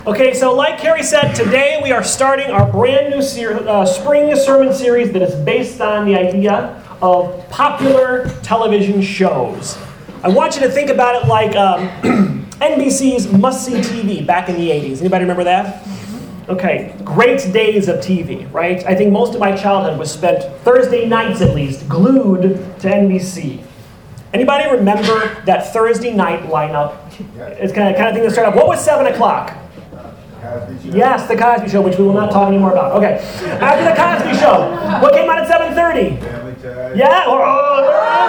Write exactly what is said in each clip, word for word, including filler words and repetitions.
Okay, so like Carrie said, today we are starting our brand new ser- uh, spring sermon series that is based on the idea of popular television shows. I want you to think about it like um, N B C's must-see T V back in the eighties. Anybody remember that? Okay, great days of T V, right? I think most of my childhood was spent Thursday nights at least glued to N B C. Anybody remember that Thursday night lineup? It's kind of kind of thing that started off. What was seven o'clock? Yes, The Cosby Show, which we will not talk anymore about. Okay. After The Cosby Show, what came out at seven thirty? Family Ties. Yeah? Oh, oh,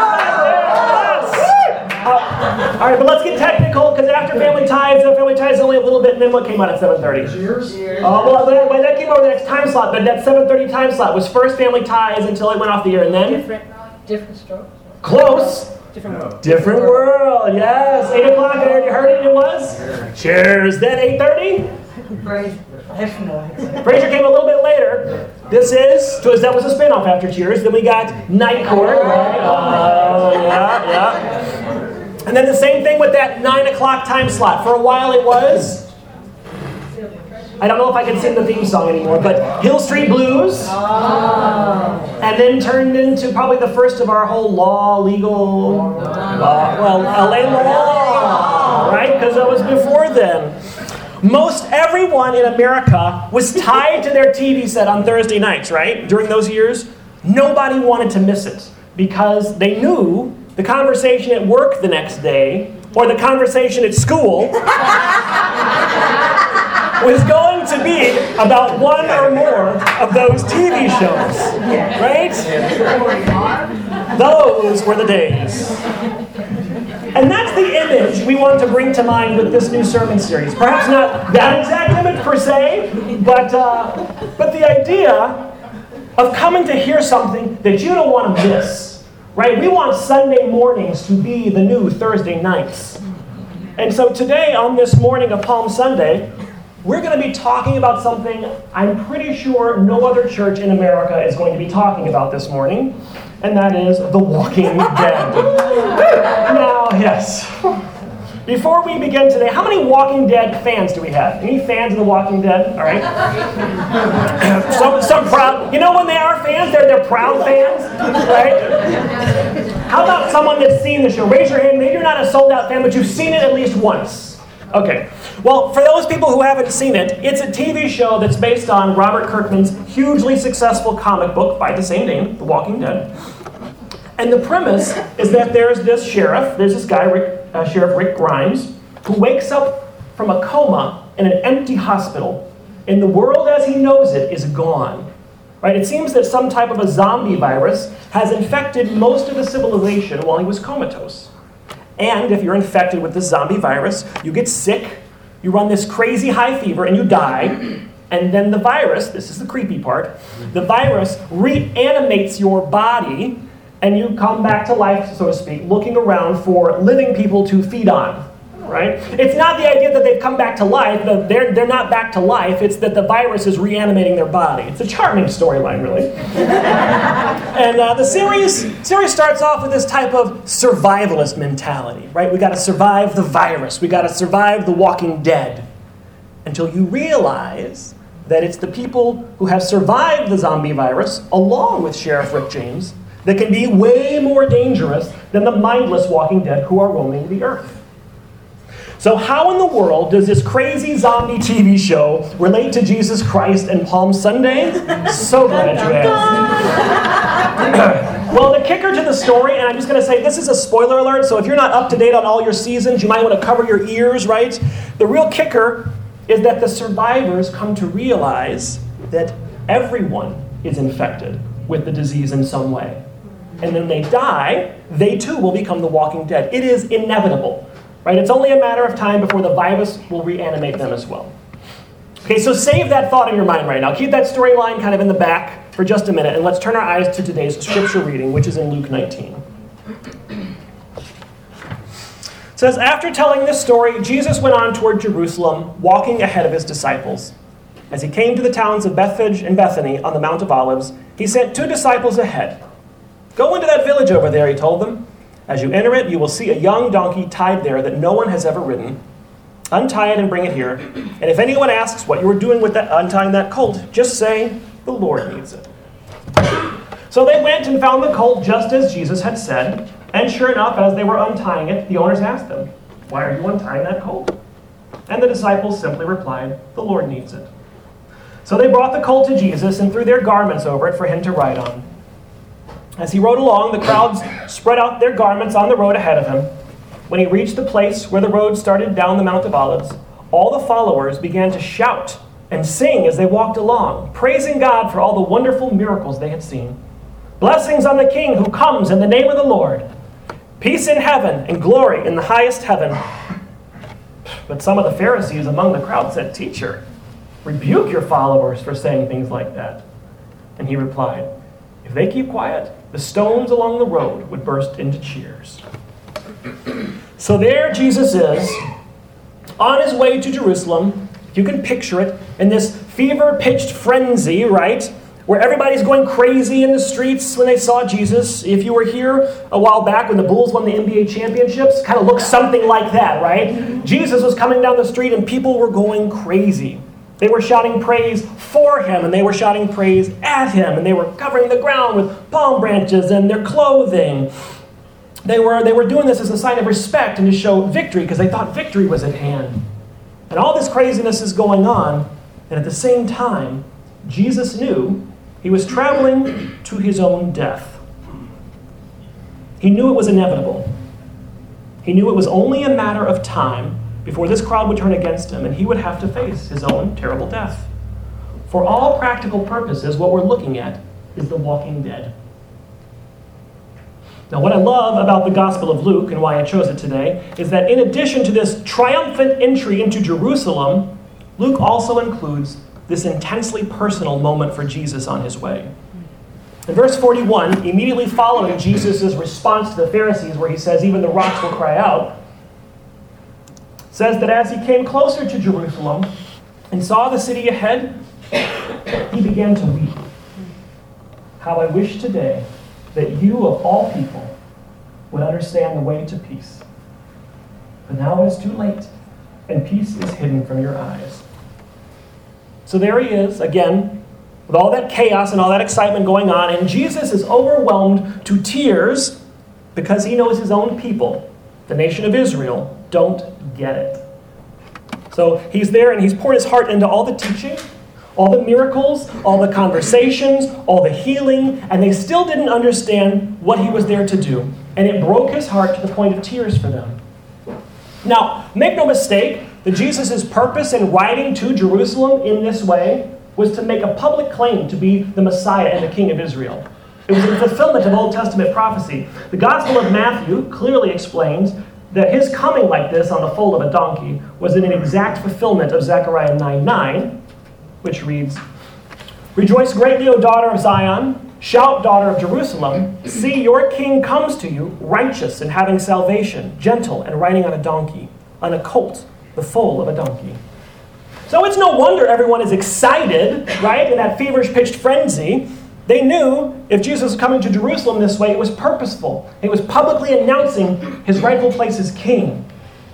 yes! Uh, all right, but let's get technical, because after Family Ties, uh, Family Ties only a little bit, and then what came out at seven thirty? Cheers. Uh, well, that, well, that came over the next time slot, but that seven thirty time slot was first Family Ties until it went off the air, and then? Different, different strokes. Close. Different world. Different World, yes. eight o'clock, I already heard it, it was? Cheers. Then eight thirty? Praise. Frasier Frasier came a little bit later. This is, so that was a spin-off after Cheers. Then we got Night Court, right? Uh, yeah, yeah. And then the same thing with that nine o'clock time slot. For a while it was, I don't know if I can sing the theme song anymore, but Hill Street Blues. And then turned into probably the first of our whole law, legal, law, well, L A Law, right? Because that was before then. Most everyone in America was tied to their T V set on Thursday nights, right? During those years, nobody wanted to miss it because they knew the conversation at work the next day or the conversation at school was going to be about one or more of those T V shows, right? Those were the days. And that's the image we want to bring to mind with this new sermon series. Perhaps not that exact image per se, but, uh, but the idea of coming to hear something that you don't want to miss, right? We want Sunday mornings to be the new Thursday nights. And so today, on this morning of Palm Sunday, we're going to be talking about something I'm pretty sure no other church in America is going to be talking about this morning, and that is The Walking Dead. Now, yes. Before we begin today, how many Walking Dead fans do we have? Any fans of The Walking Dead? All right. some, some proud. You know when they are fans, they're, they're proud fans, right? How about someone that's seen the show? Raise your hand. Maybe you're not a sold-out fan, but you've seen it at least once. Okay. Well, for those people who haven't seen it, it's a T V show that's based on Robert Kirkman's hugely successful comic book by the same name, The Walking Dead. And the premise is that there's this sheriff, there's this guy, Rick, uh, Sheriff Rick Grimes, who wakes up from a coma in an empty hospital, and the world as he knows it is gone. Right? It seems that some type of a zombie virus has infected most of the civilization while he was comatose. And if you're infected with this zombie virus, you get sick, you run this crazy high fever, and you die. And then the virus, this is the creepy part, the virus reanimates your body, and you come back to life, so to speak, looking around for living people to feed on. Right? It's not the idea that they've come back to life, they're, they're not back to life, it's that the virus is reanimating their body. It's a charming storyline, really. And uh, the series, series starts off with this type of survivalist mentality, right? We gotta survive the virus, we gotta survive the Walking Dead. Until you realize that it's the people who have survived the zombie virus, along with Sheriff Rick James, that can be way more dangerous than the mindless Walking Dead who are roaming the earth. So how in the world does this crazy zombie T V show relate to Jesus Christ and Palm Sunday? So glad you asked. Well, the kicker to the story, and I'm just going to say this is a spoiler alert, so if you're not up to date on all your seasons, you might want to cover your ears, right? The real kicker is that the survivors come to realize that everyone is infected with the disease in some way. And when they die, they too will become the Walking Dead. It is inevitable. Right? It's only a matter of time before the virus will reanimate them as well. Okay, so save that thought in your mind right now. Keep that storyline kind of in the back for just a minute, and let's turn our eyes to today's scripture reading, which is in Luke nineteen. It says, after telling this story, Jesus went on toward Jerusalem, walking ahead of his disciples. As he came to the towns of Bethphage and Bethany on the Mount of Olives, he sent two disciples ahead. Go into that village over there, he told them. As you enter it, you will see a young donkey tied there that no one has ever ridden. Untie it and bring it here. And if anyone asks what you were doing with that, untying that colt, just say, the Lord needs it. So they went and found the colt just as Jesus had said. And sure enough, as they were untying it, the owners asked them, why are you untying that colt? And the disciples simply replied, the Lord needs it. So they brought the colt to Jesus and threw their garments over it for him to ride on. As he rode along, the crowds spread out their garments on the road ahead of him. When he reached the place where the road started down the Mount of Olives, all the followers began to shout and sing as they walked along, praising God for all the wonderful miracles they had seen. Blessings on the King who comes in the name of the Lord. Peace in heaven and glory in the highest heaven. But some of the Pharisees among the crowd said, Teacher, rebuke your followers for saying things like that. And he replied, if they keep quiet, the stones along the road would burst into cheers. So there Jesus is, on his way to Jerusalem. You can picture it in this fever-pitched frenzy, right? Where everybody's going crazy in the streets when they saw Jesus. If you were here a while back when the Bulls won the N B A championships, kind of looked something like that, right? Jesus was coming down the street and people were going crazy. They were shouting praise for him, and they were shouting praise at him, and they were covering the ground with palm branches and their clothing. They were, they were doing this as a sign of respect and to show victory, because they thought victory was at hand. And all this craziness is going on, and at the same time, Jesus knew he was traveling to his own death. He knew it was inevitable. He knew it was only a matter of time before this crowd would turn against him, and he would have to face his own terrible death. For all practical purposes, what we're looking at is the walking dead. Now, what I love about the Gospel of Luke, and why I chose it today, is that in addition to this triumphant entry into Jerusalem, Luke also includes this intensely personal moment for Jesus on his way. In verse forty-one, immediately following Jesus' response to the Pharisees, where he says, even the rocks will cry out, says that as he came closer to Jerusalem and saw the city ahead, he began to weep. How I wish today that you of all people would understand the way to peace. But now it is too late, and peace is hidden from your eyes. So there he is, again, with all that chaos and all that excitement going on, and Jesus is overwhelmed to tears because he knows his own people, the nation of Israel, don't get it. So he's there and he's poured his heart into all the teaching, all the miracles, all the conversations, all the healing, and they still didn't understand what he was there to do. And it broke his heart to the point of tears for them. Now, make no mistake, that Jesus' purpose in riding to Jerusalem in this way was to make a public claim to be the Messiah and the King of Israel. It was a fulfillment of Old Testament prophecy. The Gospel of Matthew clearly explains that his coming like this on the foal of a donkey was in an exact fulfillment of Zechariah nine nine, which reads, Rejoice greatly, O daughter of Zion. Shout, daughter of Jerusalem. See, your king comes to you, righteous and having salvation, gentle and riding on a donkey, on a colt, the foal of a donkey. So it's no wonder everyone is excited, right, in that feverish pitched frenzy. They knew if Jesus was coming to Jerusalem this way, it was purposeful. It was publicly announcing his rightful place as king.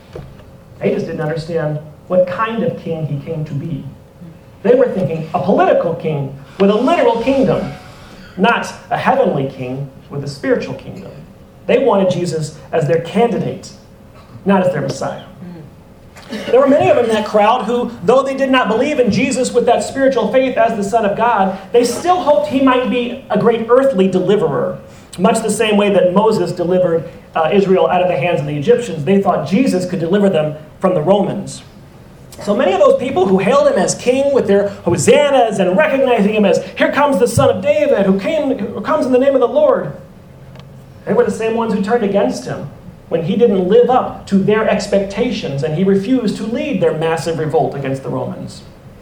They just didn't understand what kind of king he came to be. They were thinking a political king with a literal kingdom, not a heavenly king with a spiritual kingdom. They wanted Jesus as their candidate, not as their Messiah. There were many of them in that crowd who, though they did not believe in Jesus with that spiritual faith as the Son of God, they still hoped he might be a great earthly deliverer. Much the same way that Moses delivered uh, Israel out of the hands of the Egyptians, they thought Jesus could deliver them from the Romans. So many of those people who hailed him as king with their hosannas and recognizing him as, here comes the Son of David who came, who comes in the name of the Lord, they were the same ones who turned against him when he didn't live up to their expectations and he refused to lead their massive revolt against the Romans.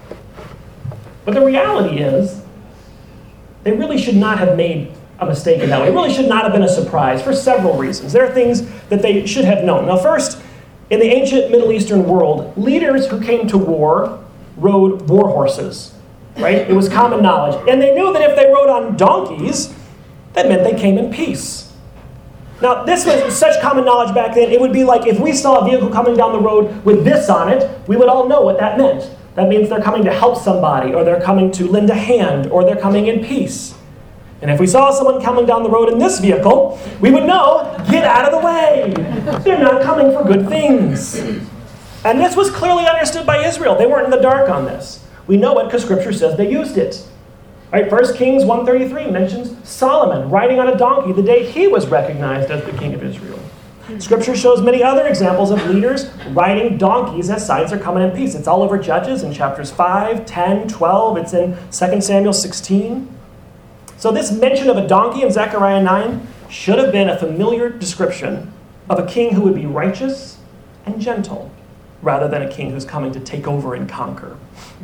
But the reality is, they really should not have made a mistake in that way. It really should not have been a surprise for several reasons. There are things that they should have known. Now first, in the ancient Middle Eastern world, leaders who came to war rode war horses, right? It was common knowledge. And they knew that if they rode on donkeys, that meant they came in peace. Now, this was such common knowledge back then, it would be like if we saw a vehicle coming down the road with this on it, we would all know what that meant. That means they're coming to help somebody, or they're coming to lend a hand, or they're coming in peace. And if we saw someone coming down the road in this vehicle, we would know, get out of the way. They're not coming for good things. And this was clearly understood by Israel. They weren't in the dark on this. We know it because Scripture says they used it. Right, First Kings one thirty-three mentions Solomon riding on a donkey the day he was recognized as the king of Israel. Scripture shows many other examples of leaders riding donkeys as signs they're coming in peace. It's all over Judges in chapters five, ten, twelve. It's in Second Samuel sixteen. So this mention of a donkey in Zechariah nine should have been a familiar description of a king who would be righteous and gentle, rather than a king who's coming to take over and conquer.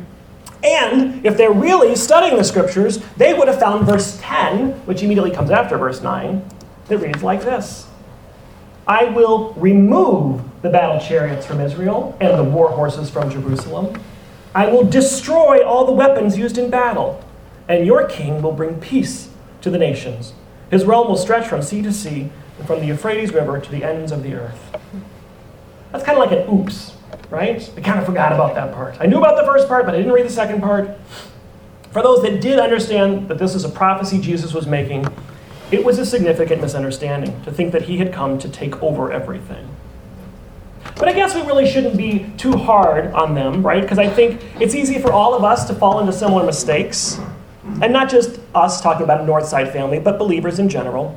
And if they're really studying the Scriptures, they would have found verse ten, which immediately comes after verse nine, that reads like this. I will remove the battle chariots from Israel and the war horses from Jerusalem. I will destroy all the weapons used in battle, and your king will bring peace to the nations. His realm will stretch from sea to sea and from the Euphrates River to the ends of the earth. That's kind of like an oops. Right? I kind of forgot about that part. I knew about the first part, but I didn't read the second part. For those that did understand that this is a prophecy Jesus was making, it was a significant misunderstanding to think that he had come to take over everything. But I guess we really shouldn't be too hard on them, right? Because I think it's easy for all of us to fall into similar mistakes. And not just us talking about a Northside family, but believers in general.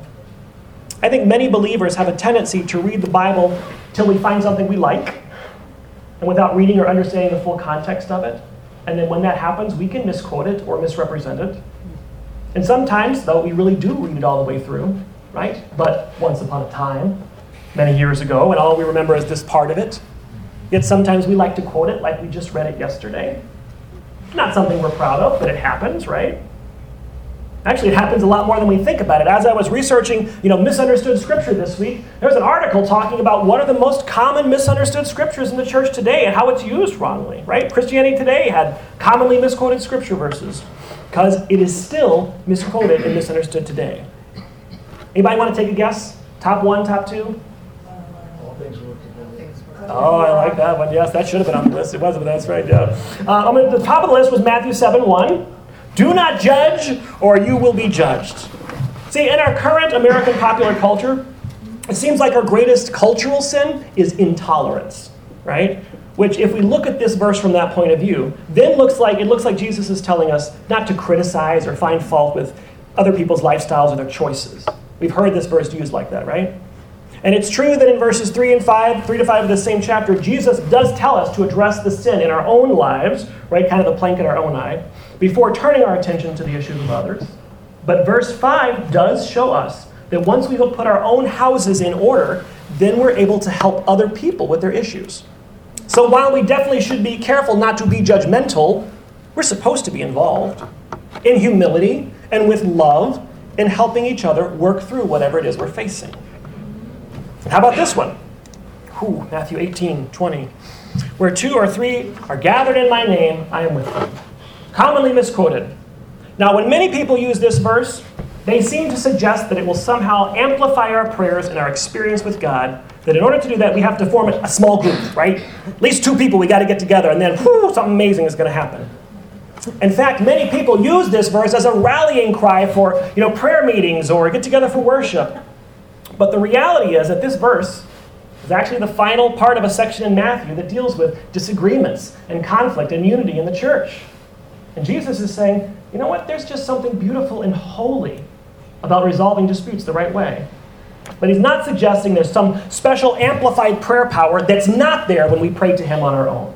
I think many believers have a tendency to read the Bible till we find something we like, and without reading or understanding the full context of it. And then when that happens, we can misquote it or misrepresent it. And sometimes, though, we really do read it all the way through, right? But once upon a time, many years ago, and all we remember is this part of it. Yet sometimes we like to quote it like we just read it yesterday. Not something we're proud of, but it happens, right? Actually, it happens a lot more than we think about it. As I was researching, you know, misunderstood scripture this week, there was an article talking about what are the most common misunderstood scriptures in the church today and how it's used wrongly, right? Christianity Today had commonly misquoted scripture verses because it is still misquoted and misunderstood today. Anybody want to take a guess? Top one, top two? All things work together. Oh, I like that one. Yes, that should have been on the list. It wasn't, but that's right, yeah. Uh, I mean, the top of the list was Matthew seven one. Do not judge, or you will be judged. See, in our current American popular culture, it seems like our greatest cultural sin is intolerance, right? Which, if we look at this verse from that point of view, then looks like it looks like Jesus is telling us not to criticize or find fault with other people's lifestyles or their choices. We've heard this verse used like that, right? And it's true that in verses three and five, three to five of the same chapter, Jesus does tell us to address the sin in our own lives, right? Kind of the plank in our own eye, before turning our attention to the issues of others. But verse five does show us that once we will put our own houses in order, then we're able to help other people with their issues. So while we definitely should be careful not to be judgmental, we're supposed to be involved in humility and with love in helping each other work through whatever it is we're facing. How about this one? Ooh, Matthew eighteen twenty. Where two or three are gathered in my name, I am with them. Commonly misquoted. Now, when many people use this verse, they seem to suggest that it will somehow amplify our prayers and our experience with God, that in order to do that, we have to form a small group, right? At least two people, we got to get together, and then whew, something amazing is going to happen. In fact, many people use this verse as a rallying cry for, you know, prayer meetings or get together for worship. But the reality is that this verse is actually the final part of a section in Matthew that deals with disagreements and conflict and unity in the church. And Jesus is saying, you know what, there's just something beautiful and holy about resolving disputes the right way. But he's not suggesting there's some special amplified prayer power that's not there when we pray to him on our own.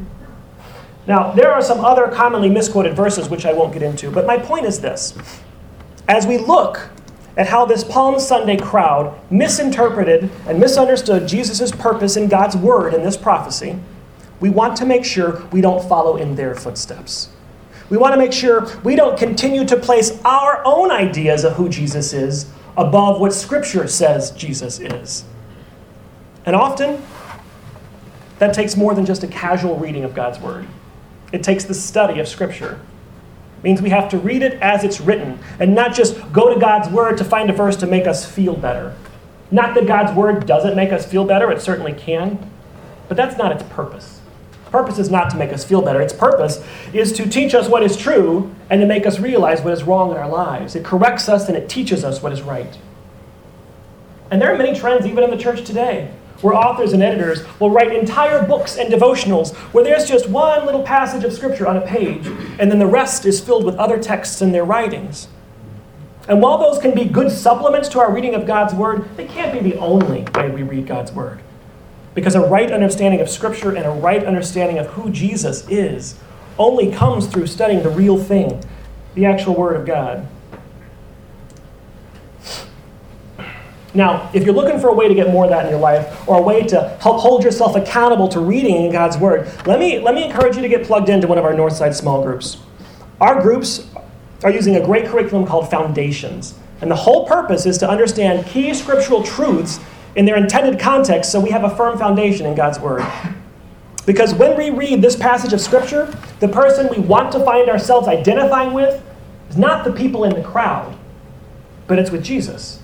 Now, there are some other commonly misquoted verses which I won't get into, but my point is this. As we look at how this Palm Sunday crowd misinterpreted and misunderstood Jesus' purpose in God's word in this prophecy, we want to make sure we don't follow in their footsteps. We want to make sure we don't continue to place our own ideas of who Jesus is above what Scripture says Jesus is. And often, that takes more than just a casual reading of God's word. It takes the study of Scripture. It means we have to read it as it's written and not just go to God's word to find a verse to make us feel better. Not that God's word doesn't make us feel better, it certainly can, but that's not its purpose. Purpose is not to make us feel better. Its purpose is to teach us what is true and to make us realize what is wrong in our lives. It corrects us and it teaches us what is right. And there are many trends even in the church today where authors and editors will write entire books and devotionals where there's just one little passage of scripture on a page and then the rest is filled with other texts in their writings. And while those can be good supplements to our reading of God's word, they can't be the only way we read God's word. Because a right understanding of Scripture and a right understanding of who Jesus is only comes through studying the real thing, the actual Word of God. Now, if you're looking for a way to get more of that in your life, or a way to help hold yourself accountable to reading in God's Word, let me, let me encourage you to get plugged into one of our Northside small groups. Our groups are using a great curriculum called Foundations. And the whole purpose is to understand key scriptural truths in their intended context, so we have a firm foundation in God's Word. Because when we read this passage of Scripture, the person we want to find ourselves identifying with is not the people in the crowd, but it's with Jesus.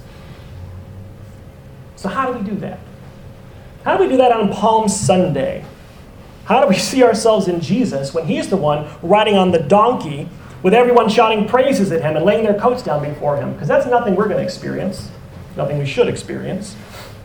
So how do we do that? How do we do that on Palm Sunday? How do we see ourselves in Jesus when he's the one riding on the donkey with everyone shouting praises at him and laying their coats down before him? Because that's nothing we're going to experience, nothing we should experience.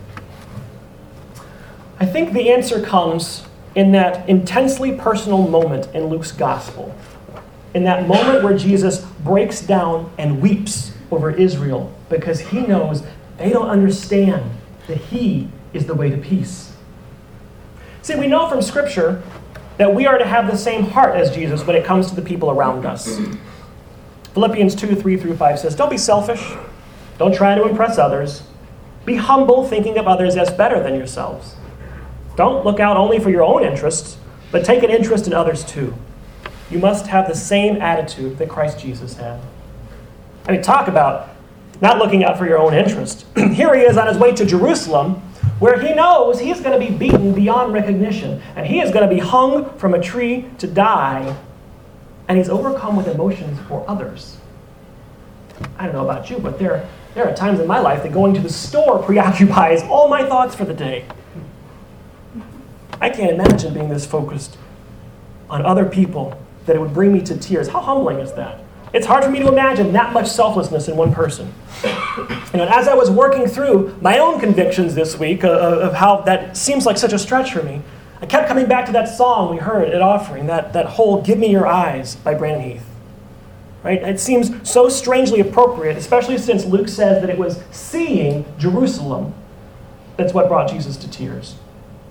I think the answer comes in that intensely personal moment in Luke's gospel. In that moment where Jesus breaks down and weeps over Israel because he knows they don't understand that he is the way to peace. See, we know from Scripture that we are to have the same heart as Jesus when it comes to the people around us. Philippians two, three through five says, "Don't be selfish. Don't try to impress others. Be humble, thinking of others as better than yourselves. Don't look out only for your own interests, but take an interest in others too. You must have the same attitude that Christ Jesus had." I mean, talk about not looking out for your own interest. Here he is on his way to Jerusalem, where he knows he's going to be beaten beyond recognition, and he is going to be hung from a tree to die, and he's overcome with emotions for others. I don't know about you, but there, there are times in my life that going to the store preoccupies all my thoughts for the day. I can't imagine being this focused on other people that it would bring me to tears. How humbling is that? It's hard for me to imagine that much selflessness in one person. You know, as I was working through my own convictions this week of, of how that seems like such a stretch for me, I kept coming back to that song we heard at Offering, that, that whole "Give Me Your Eyes" by Brandon Heath. Right? It seems so strangely appropriate, especially since Luke says that it was seeing Jerusalem that's what brought Jesus to tears.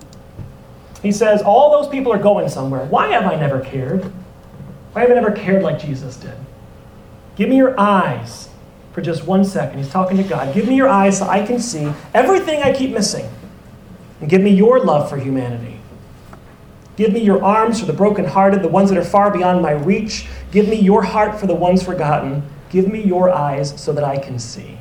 He says, all those people are going somewhere. Why have I never cared? Why have I never cared like Jesus did? Give me your eyes for just one second. He's talking to God. Give me your eyes so I can see everything I keep missing. And give me your love for humanity. Give me your arms for the brokenhearted, the ones that are far beyond my reach. Give me your heart for the ones forgotten. Give me your eyes so that I can see.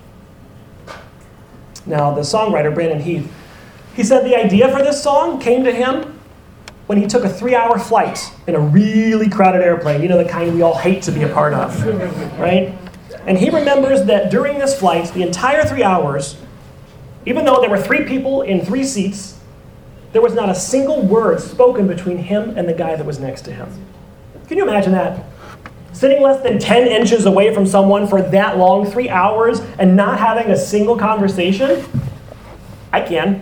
Now, the songwriter, Brandon Heath, he said the idea for this song came to him when he took a three-hour flight in a really crowded airplane, you know, the kind we all hate to be a part of, right? And he remembers that during this flight, the entire three hours, even though there were three people in three seats, there was not a single word spoken between him and the guy that was next to him. Can you imagine that? Sitting less than ten inches away from someone for that long, three hours, and not having a single conversation? I can.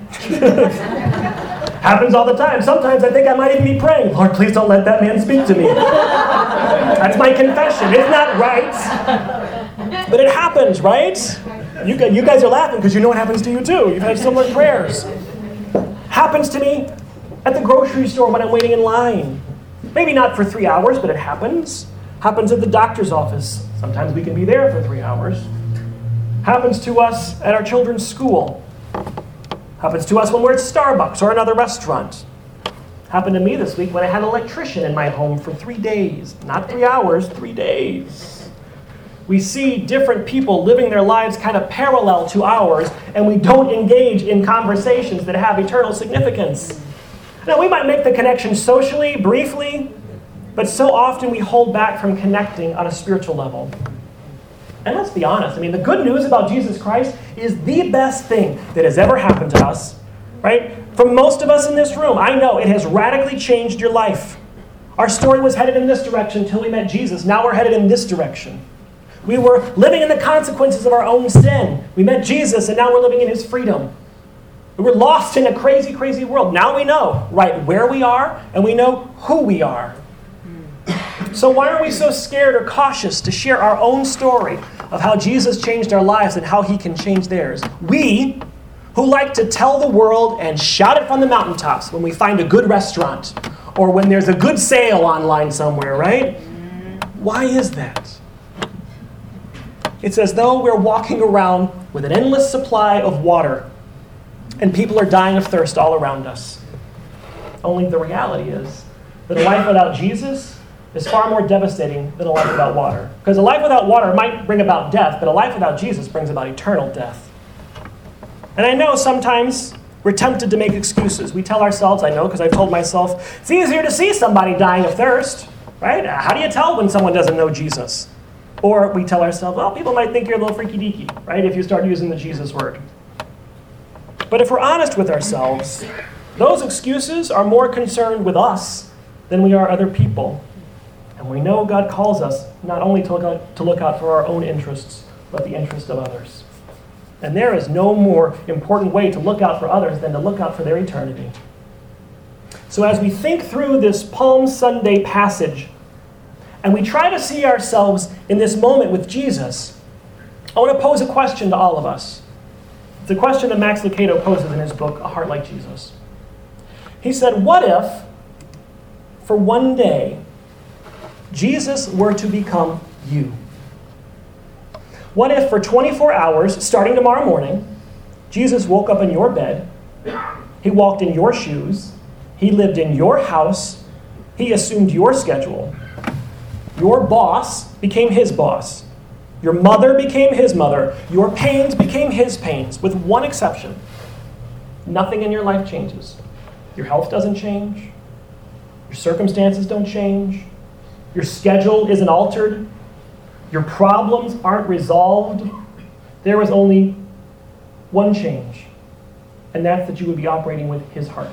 Happens all the time. Sometimes I think I might even be praying, "Lord, please don't let that man speak to me." That's my confession. It's not right, but it happens, right? You guys, you guys are laughing because you know it happens to you too. You've had similar prayers. Happens to me at the grocery store when I'm waiting in line. Maybe not for three hours, but it happens. Happens at the doctor's office. Sometimes we can be there for three hours. Happens to us at our children's school. Happens to us when we're at Starbucks or another restaurant. Happened to me this week when I had an electrician in my home for three days. Not three hours, three days. We see different people living their lives kind of parallel to ours, and we don't engage in conversations that have eternal significance. Now, we might make the connection socially, briefly, but so often we hold back from connecting on a spiritual level. And let's be honest, I mean, the good news about Jesus Christ is the best thing that has ever happened to us, right? For most of us in this room, I know it has radically changed your life. Our story was headed in this direction until we met Jesus. Now we're headed in this direction. We were living in the consequences of our own sin. We met Jesus, and now we're living in his freedom. We were lost in a crazy, crazy world. Now we know right where we are, and we know who we are. So why are we so scared or cautious to share our own story of how Jesus changed our lives and how he can change theirs? We, who like to tell the world and shout it from the mountaintops when we find a good restaurant or when there's a good sale online somewhere, right? Why is that? It's as though we're walking around with an endless supply of water and people are dying of thirst all around us. Only the reality is that a life without Jesus is far more devastating than a life without water. Because a life without water might bring about death, but a life without Jesus brings about eternal death. And I know sometimes we're tempted to make excuses. We tell ourselves, I know because I've told myself, it's easier to see somebody dying of thirst, right? How do you tell when someone doesn't know Jesus? Or we tell ourselves, well, people might think you're a little freaky deaky, right, if you start using the Jesus word. But if we're honest with ourselves, those excuses are more concerned with us than we are other people. And we know God calls us not only to look out, to look out for our own interests, but the interest of others. And there is no more important way to look out for others than to look out for their eternity. So as we think through this Palm Sunday passage, and we try to see ourselves in this moment with Jesus, I want to pose a question to all of us. It's a question that Max Lucado poses in his book, A Heart Like Jesus. He said, what if, for one day, Jesus were to become you? What if for twenty-four hours, starting tomorrow morning, Jesus woke up in your bed, he walked in your shoes, he lived in your house, he assumed your schedule, your boss became his boss, your mother became his mother, your pains became his pains, with one exception. Nothing in your life changes. Your health doesn't change, your circumstances don't change, your schedule isn't altered. Your problems aren't resolved. There is only one change, and that's that you would be operating with his heart.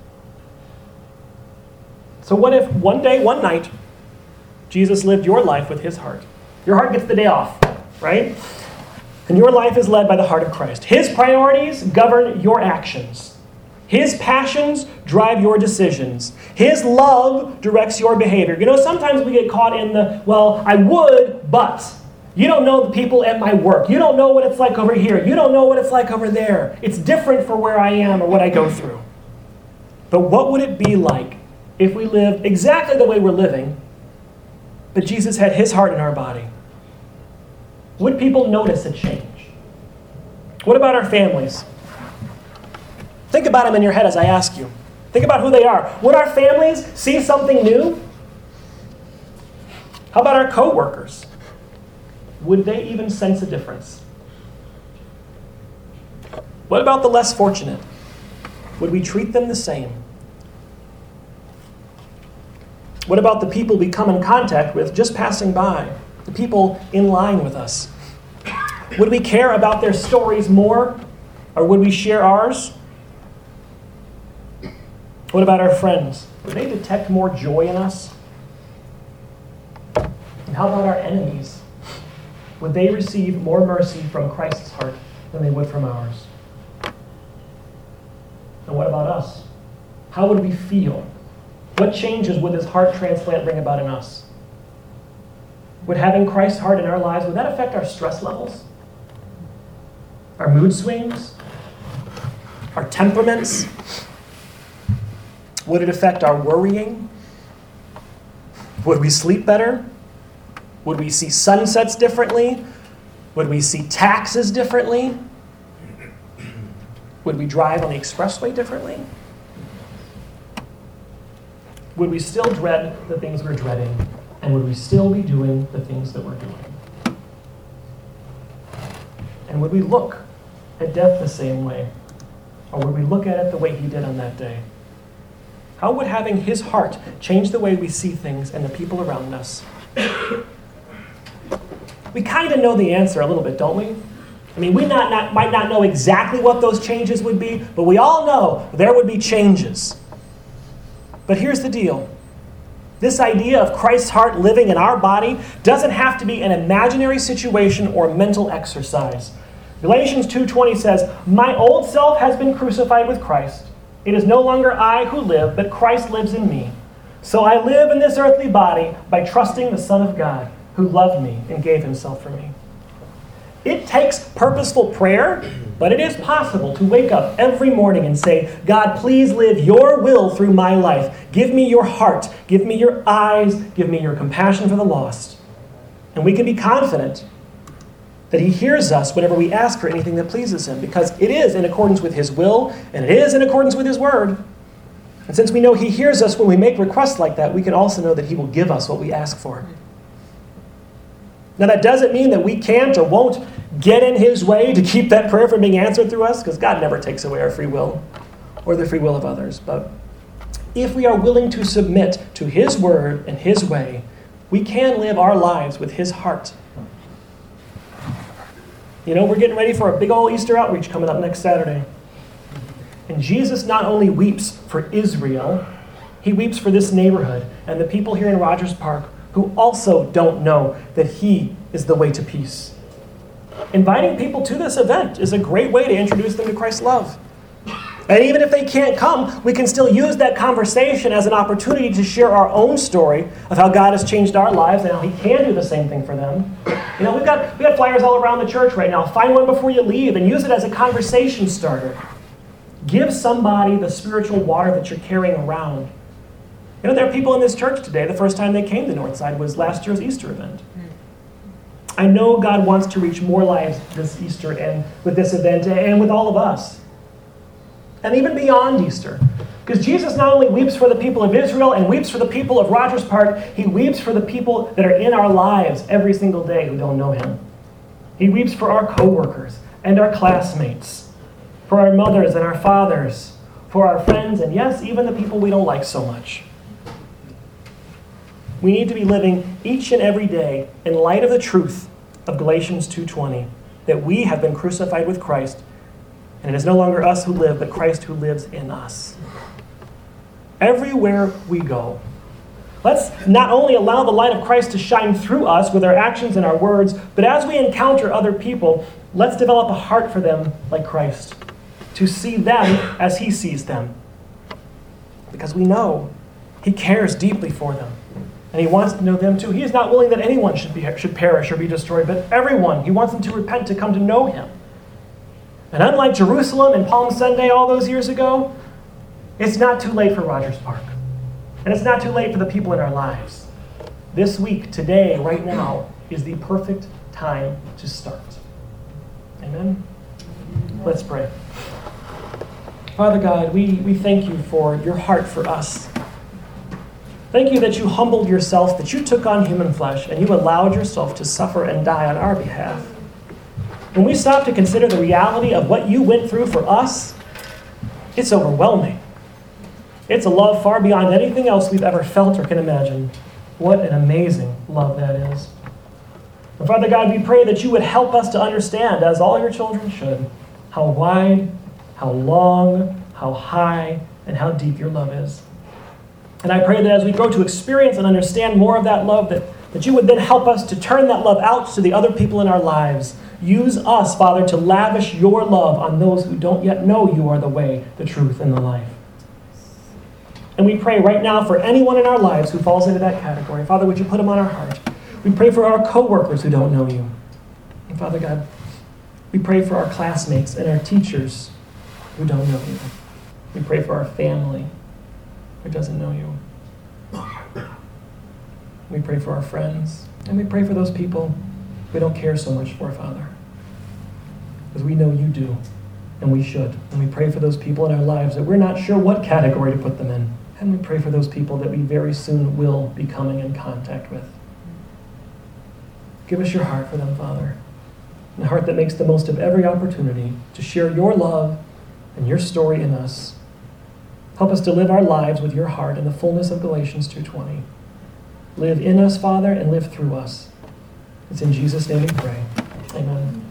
So what if one day, one night, Jesus lived your life with his heart? Your heart gets the day off, right? And your life is led by the heart of Christ. His priorities govern your actions. His passions drive your decisions. His love directs your behavior. You know, sometimes we get caught in the, well, I would, but. You don't know the people at my work. You don't know what it's like over here. You don't know what it's like over there. It's different for where I am or what I go through. But what would it be like if we lived exactly the way we're living, but Jesus had his heart in our body? Would people notice a change? What about our families? Think about them in your head as I ask you. Think about who they are. Would our families see something new? How about our coworkers? Would they even sense a difference? What about the less fortunate? Would we treat them the same? What about the people we come in contact with just passing by? The people in line with us? Would we care about their stories more, or would we share ours? What about our friends? Would they detect more joy in us? And how about our enemies? Would they receive more mercy from Christ's heart than they would from ours? And what about us? How would we feel? What changes would this heart transplant bring about in us? Would having Christ's heart in our lives, would that affect our stress levels? Our mood swings? Our temperaments? Would it affect our worrying? Would we sleep better? Would we see sunsets differently? Would we see taxes differently? Would we drive on the expressway differently? Would we still dread the things we're dreading? And would we still be doing the things that we're doing? And would we look at death the same way? Or would we look at it the way he did on that day? How would having his heart change the way we see things and the people around us? we kind of know the answer a little bit, don't we? I mean, we not, not, might not know exactly what those changes would be, but we all know there would be changes. But here's the deal. This idea of Christ's heart living in our body doesn't have to be an imaginary situation or mental exercise. Galatians two twenty says, "My old self has been crucified with Christ. It is no longer I who live, but Christ lives in me. So I live in this earthly body by trusting the Son of God, who loved me and gave himself for me." It takes purposeful prayer, but it is possible to wake up every morning and say, "God, please live your will through my life. Give me your heart. Give me your eyes. Give me your compassion for the lost." And we can be confident that he hears us whenever we ask for anything that pleases him, because it is in accordance with his will, and it is in accordance with his word. And since we know he hears us when we make requests like that, we can also know that he will give us what we ask for. Now, that doesn't mean that we can't or won't get in his way to keep that prayer from being answered through us, because God never takes away our free will or the free will of others. But if we are willing to submit to his word and his way, we can live our lives with his heart. You know, we're getting ready for a big old Easter outreach coming up next Saturday. And Jesus not only weeps for Israel, he weeps for this neighborhood and the people here in Rogers Park who also don't know that he is the way to peace. Inviting people to this event is a great way to introduce them to Christ's love. And even if they can't come, we can still use that conversation as an opportunity to share our own story of how God has changed our lives and how he can do the same thing for them. You know, we've got, we've got flyers all around the church right now. Find one before you leave and use it as a conversation starter. Give somebody the spiritual water that you're carrying around. You know, there are people in this church today, the first time they came to Northside was last year's Easter event. I know God wants to reach more lives this Easter and with this event and with all of us. And even beyond Easter. Because Jesus not only weeps for the people of Israel and weeps for the people of Rogers Park, he weeps for the people that are in our lives every single day who don't know him. He weeps for our coworkers and our classmates, for our mothers and our fathers, for our friends, and yes, even the people we don't like so much. We need to be living each and every day in light of the truth of Galatians two twenty, that we have been crucified with Christ, and it is no longer us who live, but Christ who lives in us. Everywhere we go, let's not only allow the light of Christ to shine through us with our actions and our words, but as we encounter other people, let's develop a heart for them like Christ, to see them as he sees them. Because we know he cares deeply for them. And he wants to know them too. He is not willing that anyone should be should perish or be destroyed, but everyone. He wants them to repent, to come to know him. And unlike Jerusalem and Palm Sunday all those years ago, it's not too late for Rogers Park. And it's not too late for the people in our lives. This week, today, right now, is the perfect time to start. Amen? Let's pray. Father God, we, we thank you for your heart for us. Thank you that you humbled yourself, that you took on human flesh, and you allowed yourself to suffer and die on our behalf. When we stop to consider the reality of what you went through for us, it's overwhelming. It's a love far beyond anything else we've ever felt or can imagine. What an amazing love that is. And Father God, we pray that you would help us to understand, as all your children should, how wide, how long, how high, and how deep your love is. And I pray that as we grow to experience and understand more of that love, that, that you would then help us to turn that love out to the other people in our lives. Use us, Father, to lavish your love on those who don't yet know you are the way, the truth, and the life. And we pray right now for anyone in our lives who falls into that category. Father, would you put them on our heart? We pray for our coworkers who don't know you. And Father God, we pray for our classmates and our teachers who don't know you. We pray for our family who doesn't know you. We pray for our friends, and we pray for those people we don't care so much for, Father. Because we know you do, and we should. And we pray for those people in our lives that we're not sure what category to put them in. And we pray for those people that we very soon will be coming in contact with. Give us your heart for them, Father. And a heart that makes the most of every opportunity to share your love and your story in us. Help us to live our lives with your heart in the fullness of Galatians two twenty. Live in us, Father, and live through us. It's in Jesus' name we pray. Amen.